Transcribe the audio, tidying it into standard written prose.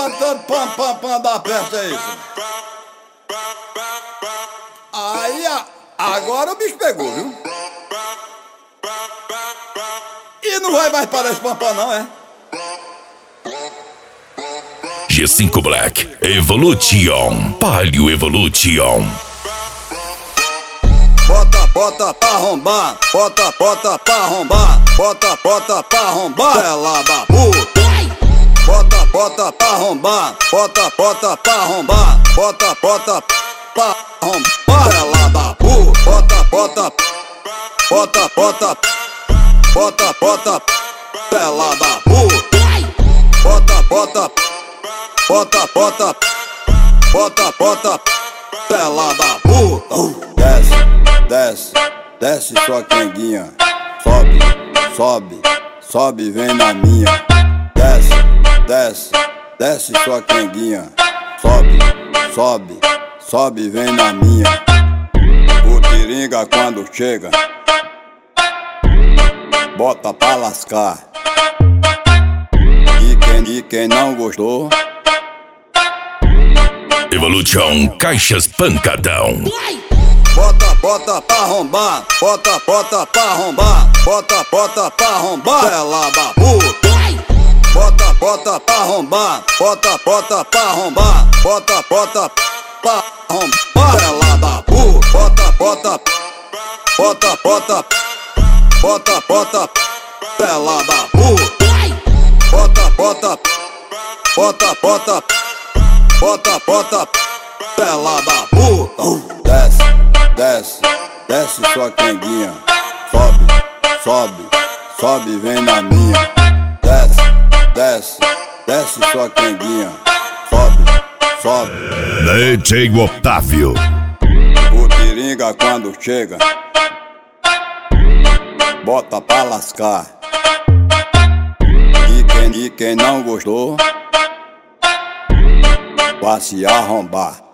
cantando pam pam pam da festa, é isso. Aí, agora o bicho pegou, viu? E não vai mais parar esse pam pam não, é? G5 Black Evolution, Palio Evolution. Bota pra arrombar, bota pra arrombar, bota pra arrombar, ela da puta. Bota pra arrombar, bota pra arrombar, bota pra arrombar, ela da puta. Bota, ela da puta. Bota, ela da puta. Desce sua quenguinha. Sobe, vem na minha. Desce sua quenguinha. Sobe, vem na minha. O tiringa quando chega, bota pra lascar. E quem não gostou, Evolution Caixas Pancadão. Bota pra arrombar, bota pra arrombar, bota pra arrombar, ela da puta. Bota pra arrombar, bota pra arrombar, bota pra arrombar, ela da puta. Bota, ela da puta. Bota, ela da puta. Desce sua quenguinha. Sobe, vem na minha. Desce sua quenguinha. Sobe. DJ Otávio. O tiringa quando chega, bota pra lascar. E quem não gostou, vai se arrombar.